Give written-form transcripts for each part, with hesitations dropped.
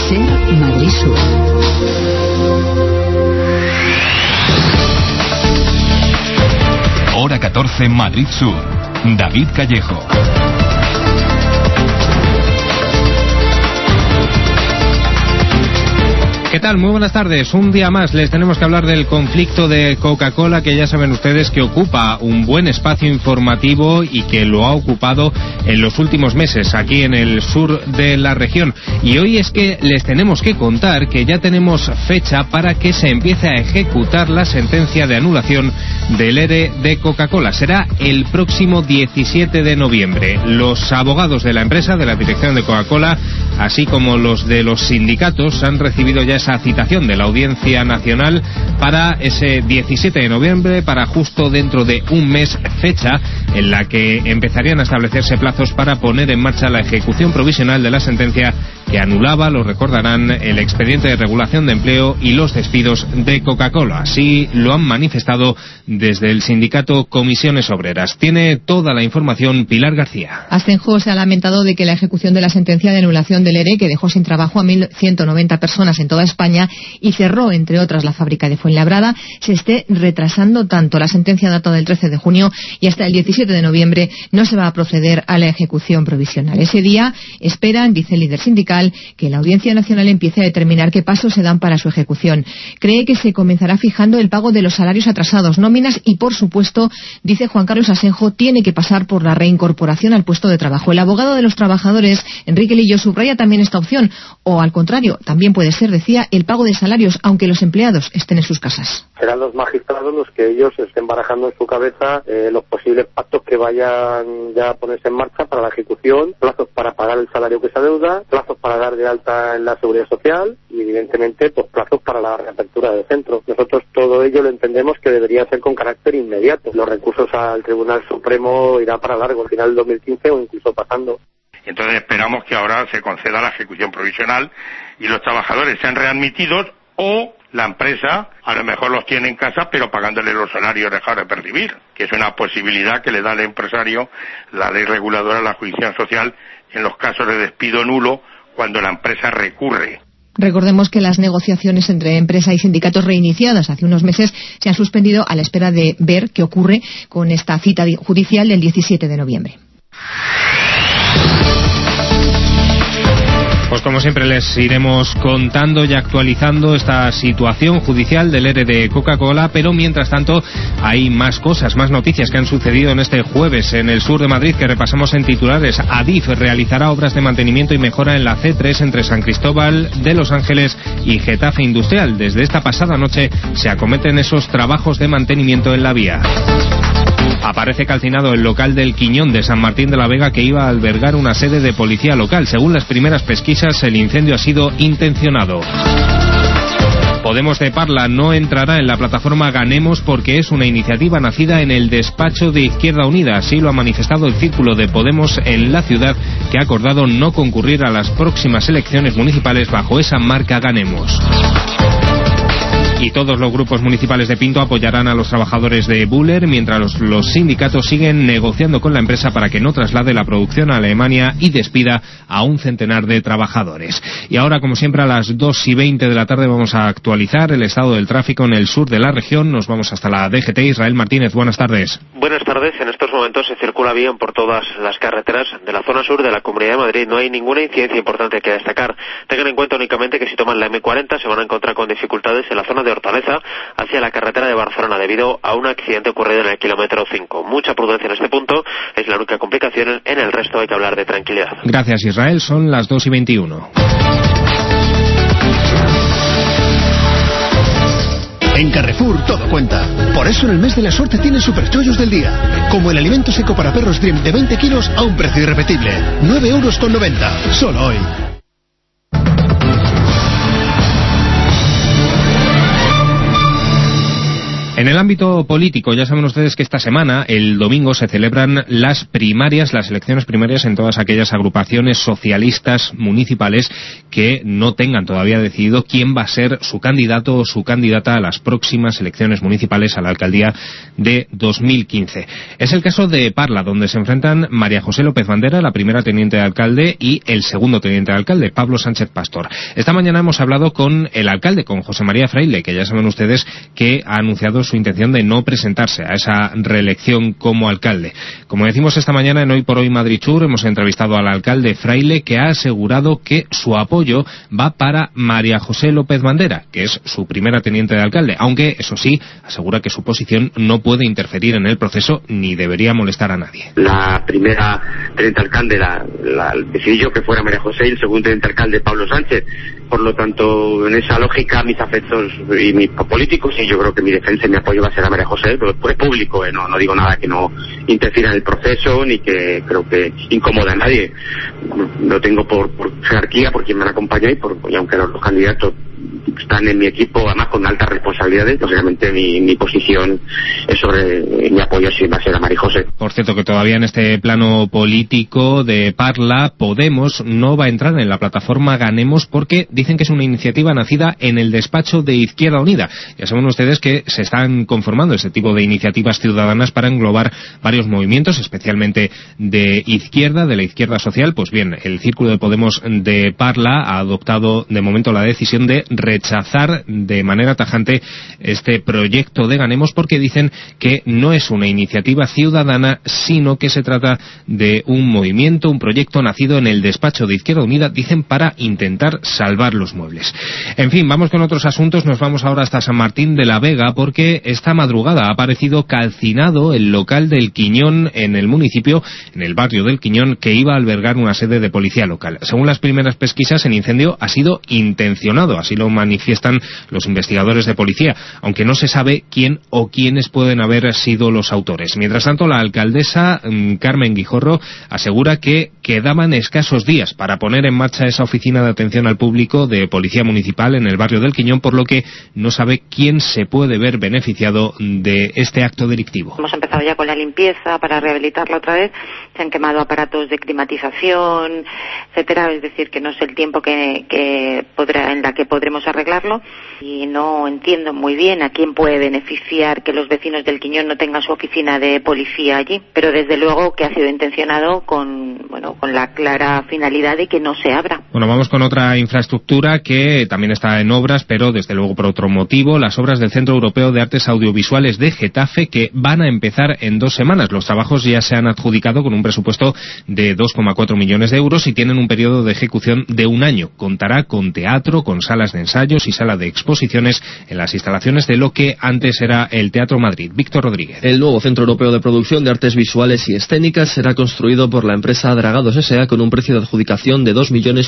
SER Madrid Sur. Hora 14 Madrid Sur. David Callejo. ¿Qué tal? Muy buenas tardes. Un día más les tenemos que hablar del conflicto de Coca-Cola, que ya saben ustedes que ocupa un buen espacio informativo y que lo ha ocupado en los últimos meses aquí en el sur de la región. Y hoy es que les tenemos que contar que ya tenemos fecha para que se empiece a ejecutar la sentencia de anulación del ERE de Coca-Cola. Será el próximo 17 de noviembre. Los abogados de la empresa, de la dirección de Coca-Cola, así como los de los sindicatos, han recibido ya esa citación de la Audiencia Nacional para ese 17 de noviembre, para justo dentro de un mes, fecha en la que empezarían a establecerse plazos para poner en marcha la ejecución provisional de la sentencia que anulaba, lo recordarán, el expediente de regulación de empleo y los despidos de Coca-Cola. Así lo han manifestado desde el sindicato Comisiones Obreras. Tiene toda la información Pilar García. Ascenjo se ha lamentado de que la ejecución de la sentencia de anulación del ERE, que dejó sin trabajo a 1.190 personas en toda España y cerró, entre otras, la fábrica de Fuenlabrada, se esté retrasando tanto. La sentencia data del 13 de junio y hasta el 17 de noviembre no se va a proceder a la ejecución provisional. Ese día esperan, dice el líder sindical, que la Audiencia Nacional empiece a determinar qué pasos se dan para su ejecución. Cree que se comenzará fijando el pago de los salarios atrasados, nóminas y, por supuesto, dice Juan Carlos Asenjo, tiene que pasar por la reincorporación al puesto de trabajo. El abogado de los trabajadores, Enrique Lillo, subraya también esta opción, o al contrario, también puede ser, decía, el pago de salarios, aunque los empleados estén en sus casas. Serán los magistrados los que ellos estén barajando en su cabeza los posibles pactos que vayan ya a ponerse en marcha para la ejecución, plazos para pagar el salario que se adeuda, plazos para dar de alta en la seguridad social y, evidentemente, pues plazos para la reapertura del centro. Nosotros todo ello lo entendemos que debería ser con carácter inmediato. Los recursos al Tribunal Supremo irá para largo, al final del 2015 o incluso pasando. Entonces esperamos que ahora se conceda la ejecución provisional y los trabajadores sean readmitidos o la empresa a lo mejor los tiene en casa pero pagándole los salarios dejar de percibir, que es una posibilidad que le da al empresario la ley reguladora de la jurisdicción social en los casos de despido nulo cuando la empresa recurre. Recordemos que las negociaciones entre empresa y sindicatos reiniciadas hace unos meses se han suspendido a la espera de ver qué ocurre con esta cita judicial del 17 de noviembre. Pues como siempre les iremos contando y actualizando esta situación judicial del ERE de Coca-Cola, pero mientras tanto hay más cosas, más noticias que han sucedido en este jueves en el sur de Madrid que repasamos en titulares. Adif realizará obras de mantenimiento y mejora en la C3 entre San Cristóbal de Los Ángeles y Getafe Industrial. Desde esta pasada noche se acometen esos trabajos de mantenimiento en la vía. Aparece calcinado el local del Quiñón de San Martín de la Vega que iba a albergar una sede de policía local. Según las primeras pesquisas, el incendio ha sido intencionado. Podemos de Parla no entrará en la plataforma Ganemos porque es una iniciativa nacida en el despacho de Izquierda Unida. Así lo ha manifestado el Círculo de Podemos en la ciudad, que ha acordado no concurrir a las próximas elecciones municipales bajo esa marca Ganemos. Y todos los grupos municipales de Pinto apoyarán a los trabajadores de Buller, mientras los sindicatos siguen negociando con la empresa para que no traslade la producción a Alemania y despida a un centenar de trabajadores. Y ahora, como siempre, a las 2:20 de la tarde vamos a actualizar el estado del tráfico en el sur de la región. Nos vamos hasta la DGT. Israel Martínez, buenas tardes. Buenas tardes. En estos momentos se circula bien por todas las carreteras de la zona sur de la Comunidad de Madrid. No hay ninguna incidencia importante que destacar. Tengan en cuenta únicamente que si toman la M40 se van a encontrar con dificultades en la zona de Hortaleza hacia la carretera de Barcelona debido a un accidente ocurrido en el kilómetro 5. Mucha prudencia en este punto, es la única complicación. En el resto hay que hablar de tranquilidad. Gracias, Israel. Son las 2:21. En Carrefour todo cuenta. Por eso en el mes de la suerte tienes superchollos del día. Como el alimento seco para perros Dream de 20 kilos a un precio irrepetible. 9,90 €. Solo hoy. En el ámbito político, ya saben ustedes que esta semana, el domingo, se celebran las elecciones primarias en todas aquellas agrupaciones socialistas municipales que no tengan todavía decidido quién va a ser su candidato o su candidata a las próximas elecciones municipales a la alcaldía de 2015. Es el caso de Parla, donde se enfrentan María José López Bandera, la primera teniente de alcalde, y el segundo teniente de alcalde, Pablo Sánchez Pastor. Esta mañana hemos hablado con el alcalde, con José María Fraile, que ya saben ustedes que ha anunciado su intención de no presentarse a esa reelección como alcalde. Como decimos esta mañana en Hoy por Hoy Madrid Sur, hemos entrevistado al alcalde Fraile, que ha asegurado que su apoyo va para María José López Bandera, que es su primera teniente de alcalde, aunque, eso sí, asegura que su posición no puede interferir en el proceso ni debería molestar a nadie. La primera teniente alcalde decidí yo que fuera María José, y el segundo teniente alcalde Pablo Sánchez. Por lo tanto, en esa lógica, mis afectos y mis políticos, y yo creo que mi defensa y mi apoyo va a ser a María José, pero es público, no digo nada que no interfiera en el proceso, ni que creo que incomoda a nadie. Lo tengo por jerarquía, por quien me acompaña, y aunque los candidatos están en mi equipo, además con altas responsabilidades, lógicamente mi posición es sobre mi apoyo si va a ser a María José. Por cierto, que todavía en este plano político de Parla, Podemos no va a entrar en la plataforma Ganemos porque dicen que es una iniciativa nacida en el despacho de Izquierda Unida. Ya saben ustedes que se están conformando este tipo de iniciativas ciudadanas para englobar varios movimientos, especialmente de izquierda, de la izquierda social. Pues bien, el Círculo de Podemos de Parla ha adoptado de momento la decisión de rechazar de manera tajante este proyecto de Ganemos porque dicen que no es una iniciativa ciudadana, sino que se trata de un movimiento, un proyecto nacido en el despacho de Izquierda Unida, dicen, para intentar salvar los muebles. En fin, vamos con otros asuntos. Nos vamos ahora hasta San Martín de la Vega porque esta madrugada ha aparecido calcinado el local del Quiñón en el municipio, en el barrio del Quiñón, que iba a albergar una sede de policía local. Según las primeras pesquisas, el incendio ha sido intencionado, así lo manifiestan los investigadores de policía, aunque no se sabe quién o quiénes pueden haber sido los autores. Mientras tanto, la alcaldesa Carmen Guijorro asegura que quedaban escasos días para poner en marcha esa oficina de atención al público de policía municipal en el barrio del Quiñón, por lo que no sabe quién se puede ver beneficiado de este acto delictivo. Hemos empezado ya con la limpieza para rehabilitarla otra vez. Se han quemado aparatos de climatización, etcétera. Es decir, que no es el tiempo en la que podremos arreglarlo, y no entiendo muy bien a quién puede beneficiar que los vecinos del Quiñón no tengan su oficina de policía allí, pero desde luego que ha sido intencionado con la clara finalidad de que no se abra. Bueno, vamos con otra infraestructura que también está en obras, pero desde luego por otro motivo, las obras del Centro Europeo de Artes Audiovisuales de Getafe, que van a empezar en 2 semanas. Los trabajos ya se han adjudicado con un presupuesto de 2,4 millones de euros y tienen un periodo de ejecución de 1 año. Contará con teatro, con salas de ensayos y sala de exposiciones en las instalaciones de lo que antes era el Teatro Madrid. Víctor Rodríguez. El nuevo Centro Europeo de Producción de Artes Visuales y Escénicas será construido por la empresa Dragados S.A. con un precio de adjudicación de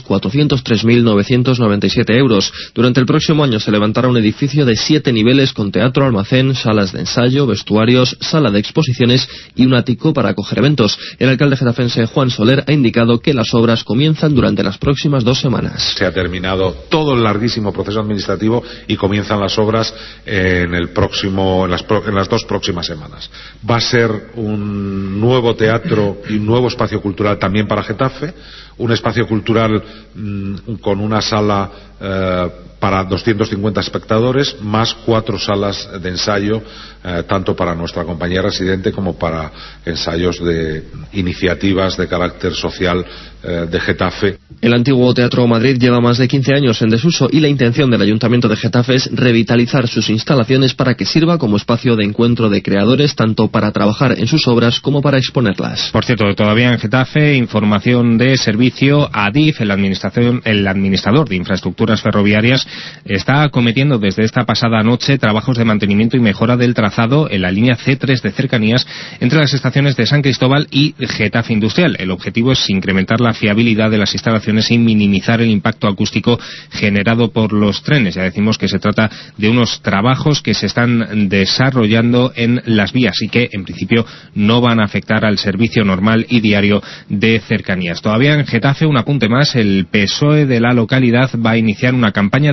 2.403.997 euros. Durante el próximo año se levantará un edificio de 7 niveles con teatro, almacén, salas de ensayo, vestuarios, sala de exposiciones y un ático para acoger eventos. El alcalde getafense Juan Soler ha indicado que las obras comienzan durante las próximas 2 semanas. Se ha terminado todo el larguísimo proceso administrativo y comienzan las obras en las 2 próximas semanas. Va a ser un nuevo teatro y un nuevo espacio cultural también para Getafe, un espacio cultural con una sala para 250 espectadores, más 4 salas de ensayo, tanto para nuestra compañía residente como para ensayos de iniciativas de carácter social de Getafe. El antiguo Teatro Madrid lleva más de 15 años en desuso y la intención del Ayuntamiento de Getafe es revitalizar sus instalaciones para que sirva como espacio de encuentro de creadores, tanto para trabajar en sus obras como para exponerlas. Por cierto, todavía en Getafe, información de servicio, Adif, el administrador de infraestructuras ferroviarias, está acometiendo desde esta pasada noche trabajos de mantenimiento y mejora del trazado en la línea C3 de cercanías entre las estaciones de San Cristóbal y Getafe Industrial. El objetivo es incrementar la fiabilidad de las instalaciones y minimizar el impacto acústico generado por los trenes. Ya decimos que se trata de unos trabajos que se están desarrollando en las vías y que en principio no van a afectar al servicio normal y diario de cercanías. Todavía en Getafe, un apunte más, el PSOE de la localidad va a iniciar una campaña de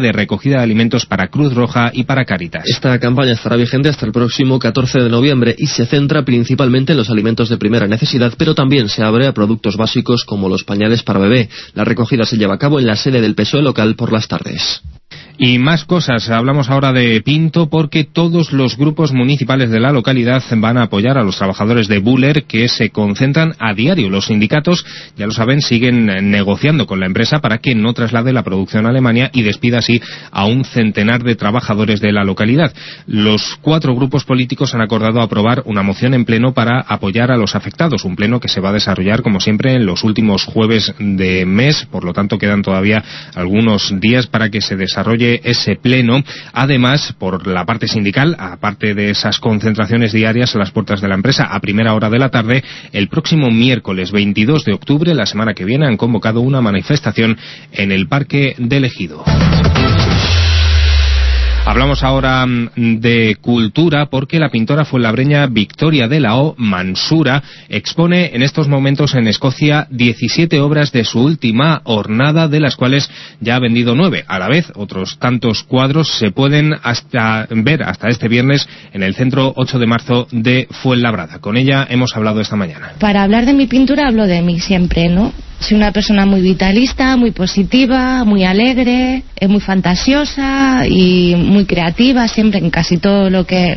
de recogida de alimentos para Cruz Roja y para Cáritas. Esta campaña estará vigente hasta el próximo 14 de noviembre y se centra principalmente en los alimentos de primera necesidad, pero también se abre a productos básicos como los pañales para bebé. La recogida se lleva a cabo en la sede del PSOE local por las tardes. Y más cosas, hablamos ahora de Pinto porque todos los grupos municipales de la localidad van a apoyar a los trabajadores de Buller que se concentran a diario. Los sindicatos, ya lo saben, siguen negociando con la empresa para que no traslade la producción a Alemania y despida así a un centenar de trabajadores de la localidad. Los 4 grupos políticos han acordado aprobar una moción en pleno para apoyar a los afectados, un pleno que se va a desarrollar como siempre en los últimos jueves de mes, por lo tanto quedan todavía algunos días para que se desarrolle ese pleno. Además, por la parte sindical, aparte de esas concentraciones diarias a las puertas de la empresa a primera hora de la tarde, el próximo miércoles 22 de octubre, la semana que viene, han convocado una manifestación en el Parque del Ejido. Hablamos ahora de cultura porque la pintora fuenlabreña Victoria de la O Mansura expone en estos momentos en Escocia 17 obras de su última hornada, de las cuales ya ha vendido 9. A la vez, otros tantos cuadros se pueden ver hasta este viernes en el Centro 8 de Marzo de Fuenlabrada. Con ella hemos hablado esta mañana. Para hablar de mi pintura hablo de mí siempre, ¿no? Soy una persona muy vitalista, muy positiva, muy alegre, muy fantasiosa y muy creativa, siempre en casi todo lo que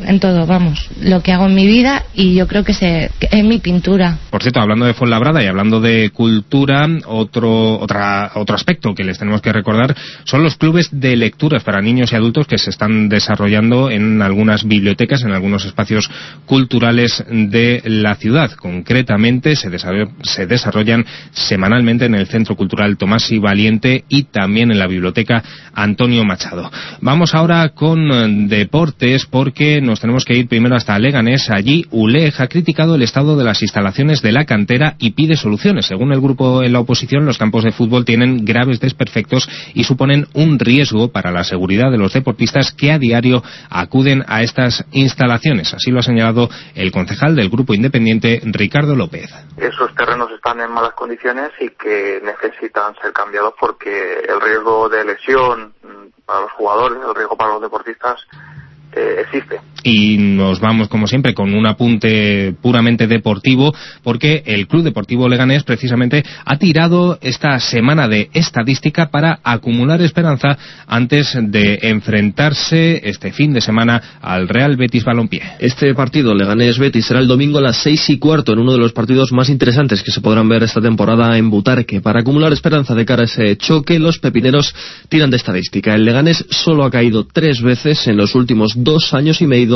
hago en mi vida, y yo creo que es mi pintura. Por cierto, hablando de Fuenlabrada y hablando de cultura, otro aspecto que les tenemos que recordar son los clubes de lecturas para niños y adultos que se están desarrollando en algunas bibliotecas, en algunos espacios culturales de la ciudad. Concretamente se desarrollan semanalmente en el Centro Cultural Tomás y Valiente y también en la Biblioteca Antonio Machado. Vamos ahora con deportes porque nos tenemos que ir primero hasta Leganés. Allí ULEG ha criticado el estado de las instalaciones de la cantera y pide soluciones. Según el grupo en la oposición, los campos de fútbol tienen graves desperfectos y suponen un riesgo para la seguridad de los deportistas que a diario acuden a estas instalaciones. Así lo ha señalado el concejal del grupo independiente, Ricardo López. Esos terrenos están en malas condiciones y que necesitan ser cambiados porque el riesgo de lesión para los jugadores, el riesgo para los deportistas existe. Y nos vamos, como siempre, con un apunte puramente deportivo, porque el Club Deportivo Leganés precisamente ha tirado esta semana de estadística para acumular esperanza antes de enfrentarse este fin de semana al Real Betis Balompié. Este partido Leganés-Betis será el domingo a las 6:15 en uno de los partidos más interesantes que se podrán ver esta temporada en Butarque. Para acumular esperanza de cara a ese choque, los pepineros tiran de estadística. El Leganés solo ha caído 3 veces en los últimos 2 años y medio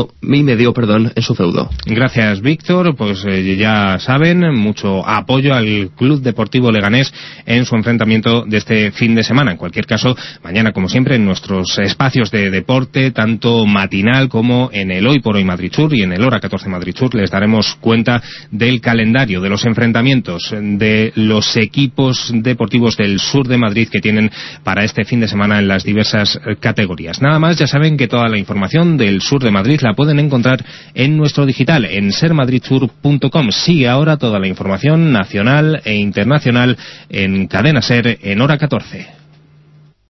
en su feudo. Gracias, Víctor. Pues ya saben, mucho apoyo al Club Deportivo Leganés en su enfrentamiento de este fin de semana. En cualquier caso, mañana, como siempre, en nuestros espacios de deporte, tanto matinal como en el Hoy por Hoy Madrid Sur y en el Hora 14 Madrid Sur, les daremos cuenta del calendario, de los enfrentamientos de los equipos deportivos del sur de Madrid que tienen para este fin de semana en las diversas categorías. Nada más, ya saben que toda la información del sur de Madrid la pueden encontrar en nuestro digital, en sermadridsur.com. Sigue ahora toda la información nacional e internacional en Cadena Ser en Hora 14.